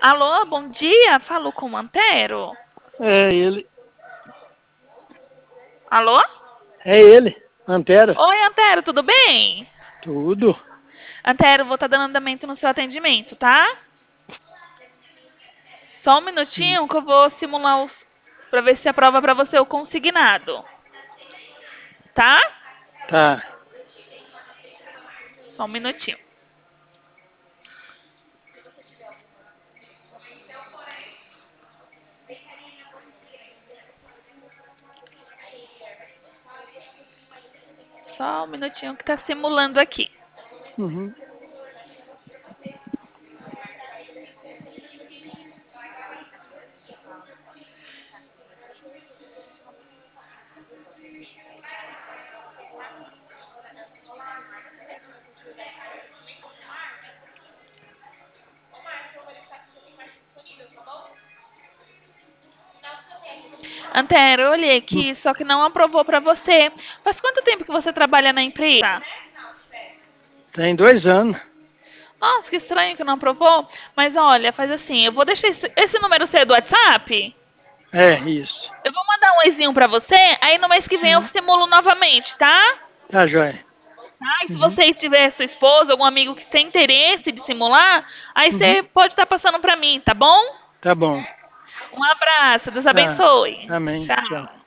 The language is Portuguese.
Alô, bom dia. Falo com o Antero. É ele. Alô? É ele. Antero. Oi, Antero, tudo bem? Tudo. Antero, vou estar dando andamento no seu atendimento, tá? Só um minutinho que eu vou simular para ver se aprova para você o consignado. Tá? Tá. Só um minutinho. Só um minutinho que tá simulando aqui. Uhum. Antero, eu olhei aqui, só que não aprovou para você. Faz quanto tempo que você trabalha na empresa? Tem 2 anos. Nossa, que estranho que não aprovou. Mas olha, faz assim, eu vou deixar esse número seu do WhatsApp. É, isso. Eu vou mandar um oizinho pra você, aí no mês que vem eu Uhum. simulo novamente, tá? Tá, joia. Tá? E se Uhum. você tiver sua esposa, algum amigo que tem interesse de simular, aí Uhum. você pode estar passando pra mim, tá bom? Tá bom. Um abraço, Deus Tá. abençoe. Amém. Tchau. Tchau.